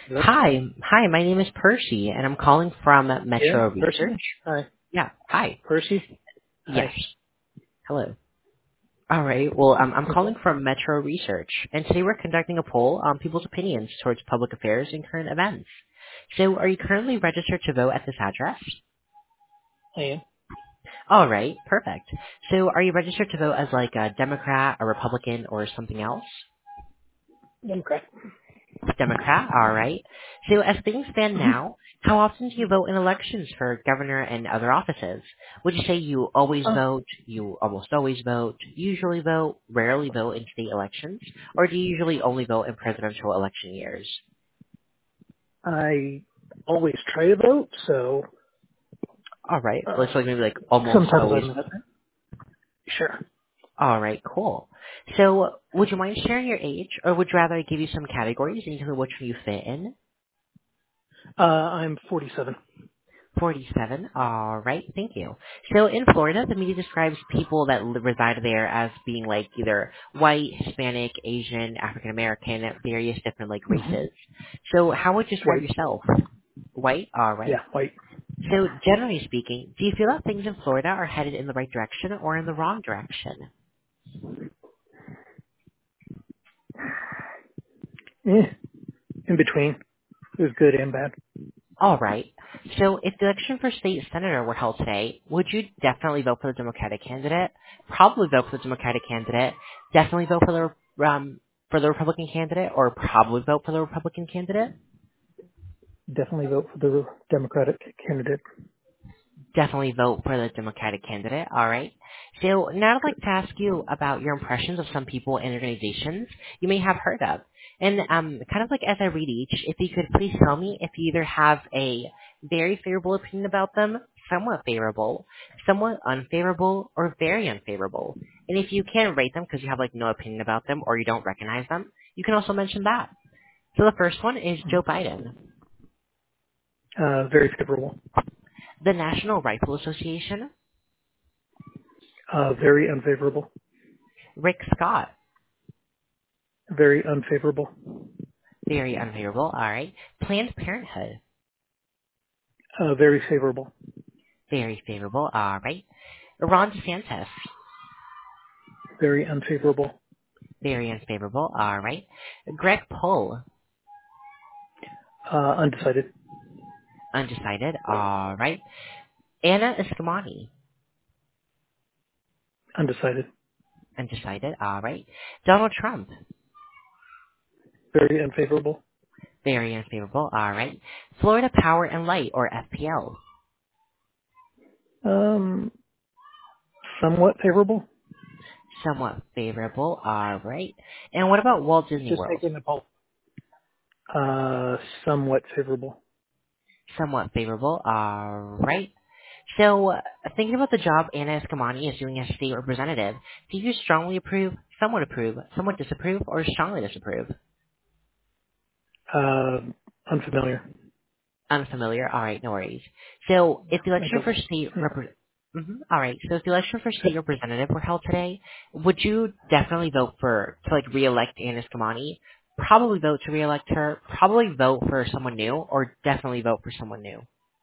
Hello? Hi, my name is Percy, and I'm calling from Yeah, Metro Percy? Research. Hi. Yeah, hi. Percy? Yes, Hi. hello. All right, well, I'm Okay. calling from Metro Research, and today we're conducting a poll on people's opinions towards public affairs and current events. So, are you currently registered to vote at this address? I am. All right, perfect. So, are you registered to vote as like a Democrat, a Republican, or something else? Democrat. Democrat, all right. So as things stand Mm-hmm. now, how often do you vote in elections for governor and other offices? Would you say you always vote, you almost always vote, usually vote, rarely vote in state elections, or do you usually only vote in presidential election years? I always try to vote, so All right, uh, let's like maybe like almost sometimes I always. miss it. Sure. All right, cool. So would you mind sharing your age, or would you rather I give you some categories and you tell me which one you fit in? I'm 47. 47. All right. Thank you. So in Florida, the media describes people that reside there as being like either white, Hispanic, Asian, African American, various different like Mm-hmm. races. So how would you describe White. yourself? White? All Yeah, right. white. So generally speaking, do you feel that things in Florida are headed in the right direction or in the wrong direction? Eh, in between. It was good and bad. All right. So if the election for state senator were held today, would you definitely vote for the Democratic candidate? Probably vote for the Democratic candidate. Definitely vote for the Republican candidate, or probably vote for the Republican candidate? Definitely vote for the Democratic candidate. Definitely vote for the Democratic candidate. All right. So now I'd like to ask you about your impressions of some people and organizations you may have heard of. And kind of like as I read each, if you could please tell me if you either have a very favorable opinion about them, somewhat favorable, somewhat unfavorable, or very unfavorable. And if you can't rate them because you have like no opinion about them or you don't recognize them, you can also mention that. So the first one is Joe Biden, Very favorable. the National Rifle Association, Very unfavorable. Rick Scott. Very unfavorable. Very unfavorable. All right. Planned Parenthood. Very favorable. Very favorable. All right. Ron DeSantis. Very unfavorable. Very unfavorable. All right. Greg Poll. Undecided. Undecided. All right. Anna Eskamani. Undecided. Undecided. All right. Donald Trump. Very unfavorable. Very unfavorable. All right. Florida Power and Light, or FPL. Um, Somewhat favorable. Somewhat favorable. All right. And what about Walt Disney Just World? making the poll. Somewhat favorable. Somewhat favorable. All right. So, thinking about the job Anna Eskamani is doing as state representative, do you strongly approve, somewhat disapprove, or strongly disapprove? Uh, Unfamiliar. Unfamiliar? Alright, no worries. So, if the I election don't. for state Yeah. alright, so if the election for state representative were held today, would you definitely vote to like re-elect Anna Eskamani? Probably vote to re-elect her, probably vote for someone new, or definitely vote for someone new?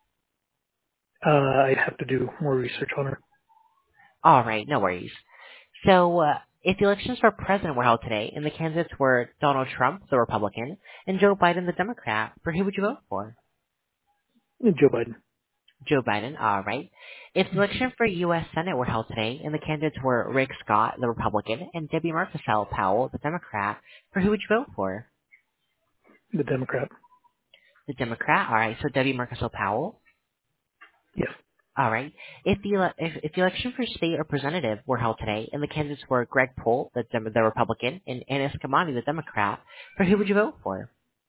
I'd have to do more research on her. Alright, no worries. So, if the elections for president were held today and the candidates were Donald Trump, the Republican, and Joe Biden, the Democrat, for who would you vote for? Joe Biden. Joe Biden, alright. If the election for U.S. Senate were held today and the candidates were Rick Scott, the Republican, and Debbie Marcusel Powell, the Democrat, for who would you vote for? The Democrat. The Democrat, alright, so Debbie Marcusel Powell. Yes. Alright. If the election for state representative were held today and the candidates were Greg Polk, the Republican, and Anna Eskamani, the Democrat, for who would you vote for?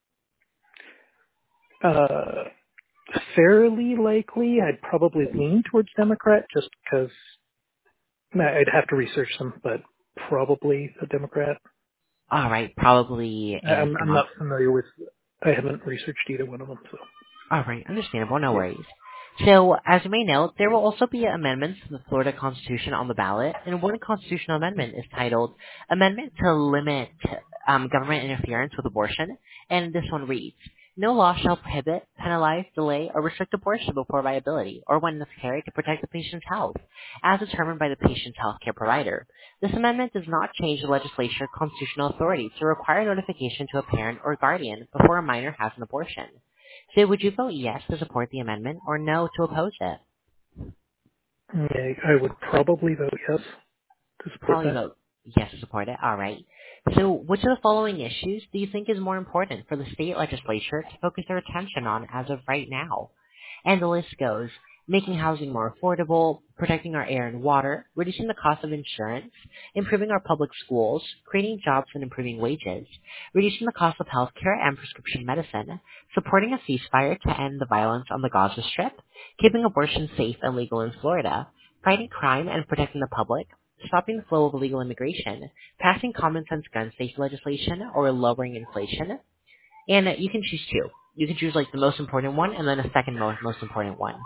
Uh, Fairly likely, I'd probably lean towards Democrat just because I'd have to research them, but probably the Democrat. Alright, probably Anna I'm Eskamani. not familiar with. I haven't researched either one of them, so Alright, understandable, no yeah. worries. So, as you may know, there will also be amendments to the Florida Constitution on the ballot, and one constitutional amendment is titled Amendment to Limit Government Interference with Abortion, and this one reads, No law shall prohibit, penalize, delay, or restrict abortion before viability, or when necessary to protect the patient's health, as determined by the patient's healthcare provider. This amendment does not change the legislature's constitutional authority to require notification to a parent or guardian before a minor has an abortion. So would you vote yes to support the amendment or no to oppose it? Yeah, I would probably vote yes to support Probably that. vote yes to support it. All right. So which of the following issues do you think is more important for the state legislature to focus their attention on as of right now? And the list goes, making housing more affordable, protecting our air and water, reducing the cost of insurance, improving our public schools, creating jobs and improving wages, reducing the cost of healthcare and prescription medicine, supporting a ceasefire to end the violence on the Gaza Strip, keeping abortion safe and legal in Florida, fighting crime and protecting the public, stopping the flow of illegal immigration, passing common sense gun safety legislation, or lowering inflation. And you can choose two. You can choose like the most important one and then a second most important one.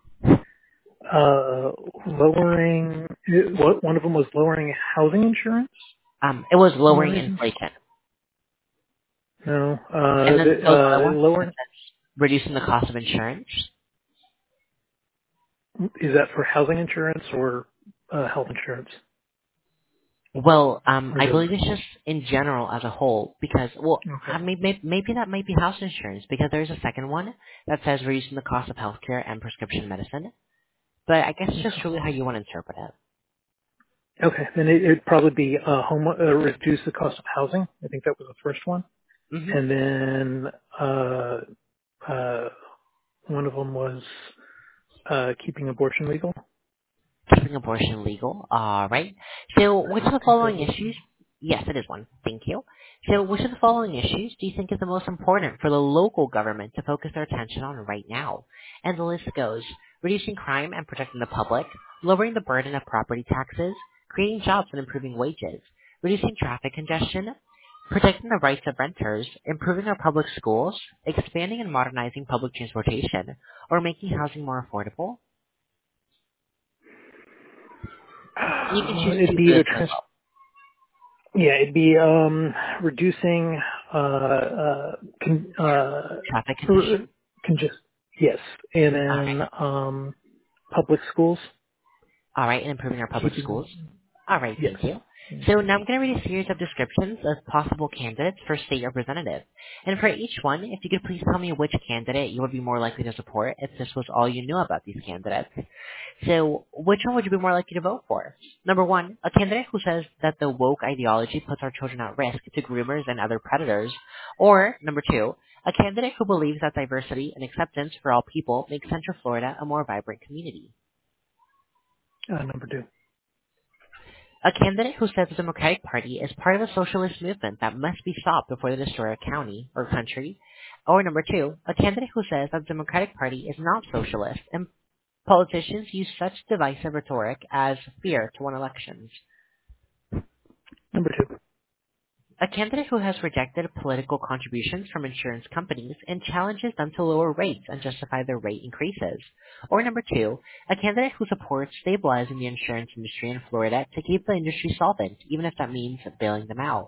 Lowering, what, one of them was lowering housing insurance? It was Am I lowering reading? inflation. No, And then those other ones, lowering, reducing the cost of insurance. is that for housing insurance or health insurance? Well, Or I does, believe it's just in general as a whole because, well, okay. maybe that might be house insurance because there's a second one that says reducing the cost of healthcare and prescription medicine. But I guess it's just really how you want to interpret it. Okay, then it'd probably be reduce the cost of housing. I think that was the first one. Mm-hmm. And then uh, one of them was keeping abortion legal. Keeping abortion legal. All right. So, which of the I think that following was issues? Yes, it is one. Thank you. So, which of the following issues do you think is the most important for the local government to focus their attention on right now? And the list goes: reducing crime and protecting the public, lowering the burden of property taxes, creating jobs and improving wages, reducing traffic congestion, protecting the rights of renters, improving our public schools, expanding and modernizing public transportation, or making housing more affordable. You can choose it'd two be for either this as well. it'd be reducing Traffic condition. congest yes, and All right. then public schools All right, and improving our public keeping schools. All right, yes. thank you. So now I'm going to read a series of descriptions of possible candidates for state representative. And for each one, if you could please tell me which candidate you would be more likely to support if this was all you knew about these candidates. So which one would you be more likely to vote for? Number one, a candidate who says that the woke ideology puts our children at risk to groomers and other predators. Or number two, a candidate who believes that diversity and acceptance for all people makes Central Florida a more vibrant community. Number two. A candidate who says the Democratic Party is part of a socialist movement that must be stopped before they destroy our county or country. Or number two, a candidate who says that the Democratic Party is not socialist and politicians use such divisive rhetoric as fear to win elections. Number two. A candidate who has rejected political contributions from insurance companies and challenges them to lower rates and justify their rate increases. Or number two, a candidate who supports stabilizing the insurance industry in Florida to keep the industry solvent, even if that means bailing them out.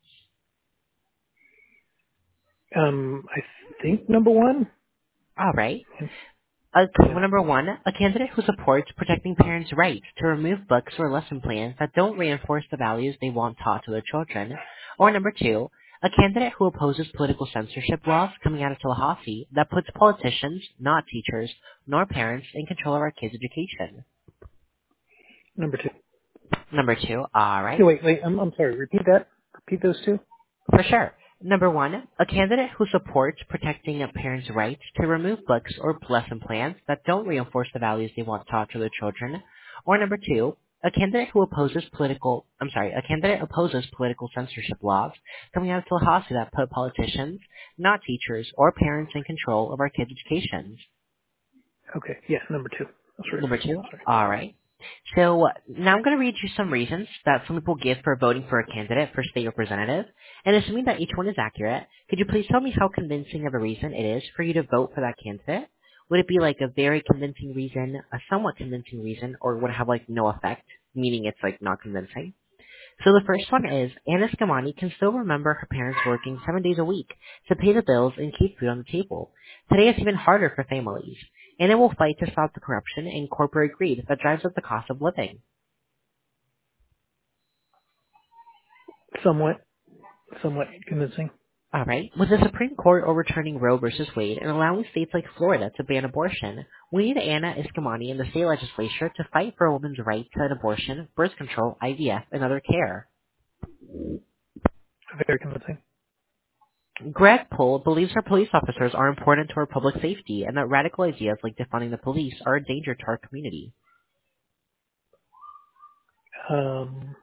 I think number one. All right. Yeah. Number one, a candidate who supports protecting parents' rights to remove books or lesson plans that don't reinforce the values they want taught to their children. Or number two, a candidate who opposes political censorship laws coming out of Tallahassee that puts politicians, not teachers, nor parents, in control of our kids' education. Number two. Number two, all right. Yeah, wait. I'm sorry. Repeat that. Repeat those two. For sure. Number one, a candidate who supports protecting a parents' rights to remove books or lesson plans that don't reinforce the values they want taught to their children. Or number two, a candidate opposes political censorship laws coming out of Tallahassee that put politicians, not teachers or parents, in control of our kids' educations. Okay. Yeah. Number two. That's right. Number two? Sorry. All right. So now I'm going to read you some reasons that some people give for voting for a candidate for state representative. And assuming that each one is accurate, could you please tell me how convincing of a reason it is for you to vote for that candidate? Would it be like a very convincing reason, a somewhat convincing reason, or would it have like no effect, meaning it's like not convincing? So the first one is Anna Scamani can still remember her parents working 7 days a week to pay the bills and keep food on the table. Today it's even harder for families. Anna will fight to stop the corruption and corporate greed that drives up the cost of living. Somewhat convincing. All right. With the Supreme Court overturning Roe versus Wade and allowing states like Florida to ban abortion, we need Anna Eskamani in the state legislature to fight for a woman's right to an abortion, birth control, IVF, and other care. Very convincing. Greg Pohl believes our police officers are important to our public safety and that radical ideas like defunding the police are a danger to our community. Um,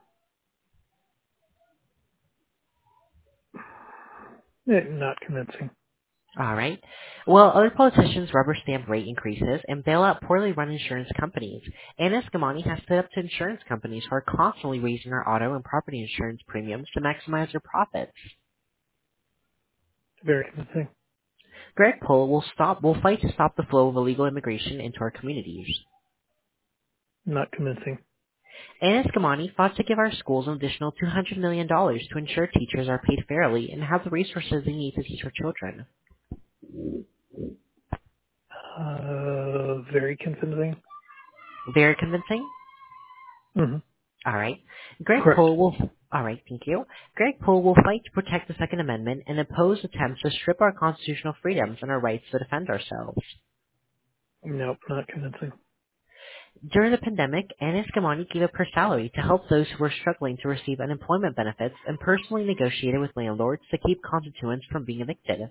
not convincing. All right. Well, other politicians rubber stamp rate increases and bail out poorly run insurance companies. Anna Eskamani has stood up to insurance companies who are constantly raising our auto and property insurance premiums to maximize their profits. Very convincing. Greg Pohl will fight to stop the flow of illegal immigration into our communities. Not convincing. Anna Eskamani fought to give our schools an additional $200 million to ensure teachers are paid fairly and have the resources they need to teach our children. Very convincing. Very convincing? Mm-hmm. All right. Greg Correct. Pohl will. All right, thank you. Greg Pohl will fight to protect the Second Amendment and oppose attempts to strip our constitutional freedoms and our rights to defend ourselves. Nope, not convincing. During the pandemic, Anna Eskamani gave up her salary to help those who were struggling to receive unemployment benefits and personally negotiated with landlords to keep constituents from being evicted.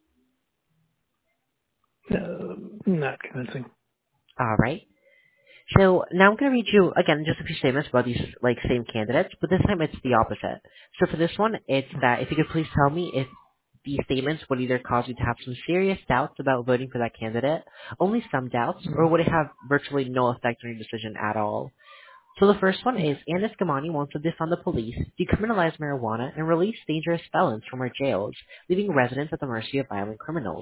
Not convincing. All right. So now I'm going to read you, again, just a few statements about these, same candidates, but this time it's the opposite. So for this one, it's that if you could please tell me if these statements would either cause you to have some serious doubts about voting for that candidate, only some doubts, or would it have virtually no effect on your decision at all? So the first one is Anna Scamani wants to defund the police, decriminalize marijuana, and release dangerous felons from our jails, leaving residents at the mercy of violent criminals.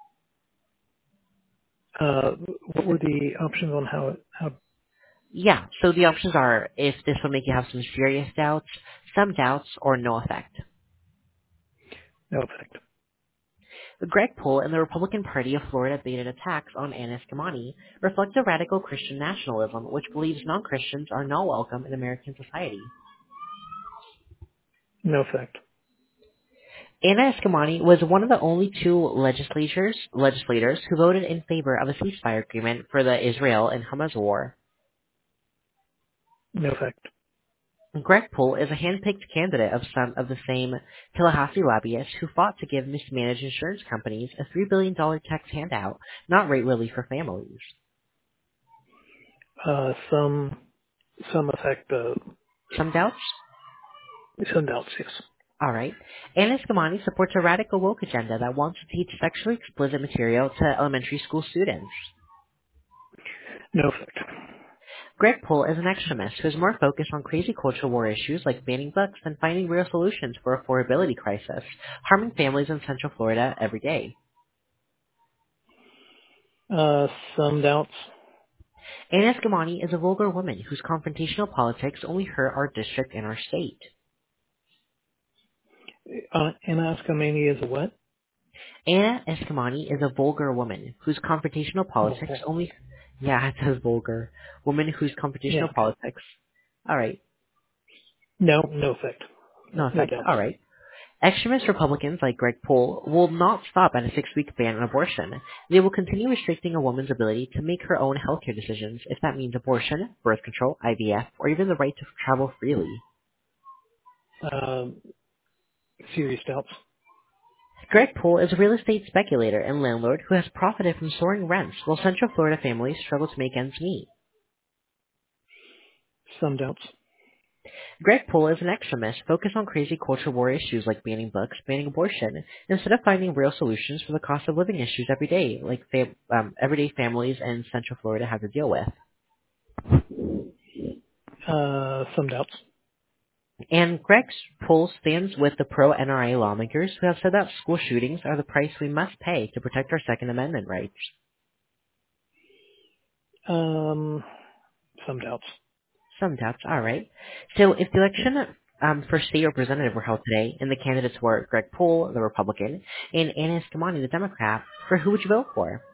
What were the options on how Yeah, so the options are if this would make you have some serious doubts, some doubts, or no effect. no effect? Greg Pohl and the Republican Party of Florida baited attacks on Anna Scamani reflect a radical Christian nationalism which believes non-Christians are not welcome in American society. No effect. Anna Eskamani was one of the only two legislators who voted in favor of a ceasefire agreement for the Israel and Hamas war. No effect. Greg Pohl is a hand-picked candidate of some of the same Tallahassee lobbyists who fought to give mismanaged insurance companies a $3 billion tax handout, not rate relief for families. Some effect. Some doubts? Some doubts. Yes. All right. Anna Eskamani supports a radical woke agenda that wants to teach sexually explicit material to elementary school students. No effect. Greg Pohl is an extremist who is more focused on crazy cultural war issues like banning books than finding real solutions for affordability crisis, harming families in Central Florida every day. Some doubts. Anna Eskamani is a vulgar woman whose confrontational politics only hurt our district and our state. Anna Eskamani is a what? Anna Eskamani is a vulgar woman whose confrontational politics Vulgar. only... Yeah, it says vulgar. Woman whose Yeah. confrontational politics... All right. No effect. No No effect. doubts. All right. Extremist Republicans like Greg Pohl will not stop at a 6-week ban on abortion. They will continue restricting a woman's ability to make her own healthcare decisions if that means abortion, birth control, IVF, or even the right to travel freely. Serious doubts. Greg Pohl is a real estate speculator and landlord who has profited from soaring rents while Central Florida families struggle to make ends meet. Some doubts. Greg Pohl is an extremist focused on crazy culture war issues like banning books, banning abortion, instead of finding real solutions for the cost of living issues every day, like everyday families in Central Florida have to deal with. Some doubts. And Greg Pohl stands with the pro-NRA lawmakers who have said that school shootings are the price we must pay to protect our Second Amendment rights. Some doubts. Some doubts, all right. So if the election for state representative were held today, and the candidates were Greg Poole, the Republican, and Anna Eskamani, the Democrat. For who would you vote for?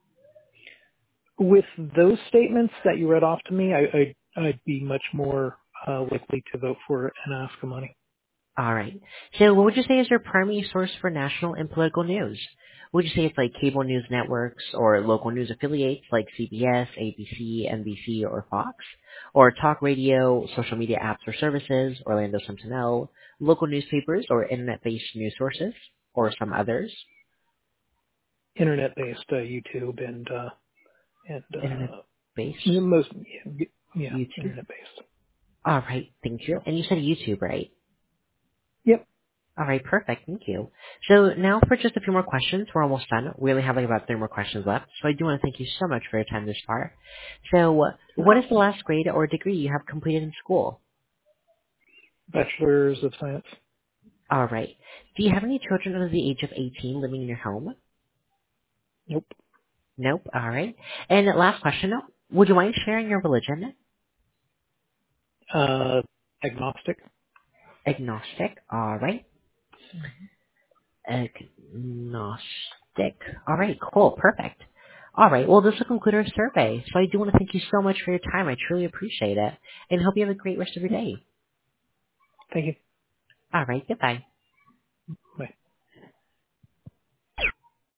With those statements that you read off to me, I'd be much more likely to vote for an Askamani. All right. So what would you say is your primary source for national and political news? Would you say it's like cable news networks or local news affiliates like CBS, ABC, NBC, or Fox? Or talk radio, social media apps or services, Orlando Sentinel, local newspapers or internet-based news sources, or some others? Internet-based YouTube and Internet-based most YouTube? internet-based. All right. Thank you. And you said YouTube, right? Yep. All right, perfect. Thank you. So now for just a few more questions. We're almost done. We only have like about 3 more questions left. So I do want to thank you so much for your time this far. So what is the last grade or degree you have completed in school? Bachelor's of Science. All right. Do you have any children under the age of 18 living in your home? Nope. Nope. All right. And last question. Would you mind sharing your religion? Agnostic. Agnostic. All right. Agnostic. All right, cool, perfect. All right, well, this will conclude our survey. So I do want to thank you so much for your time. I truly appreciate it, and hope you have a great rest of your day. Thank you. All right, goodbye. Bye.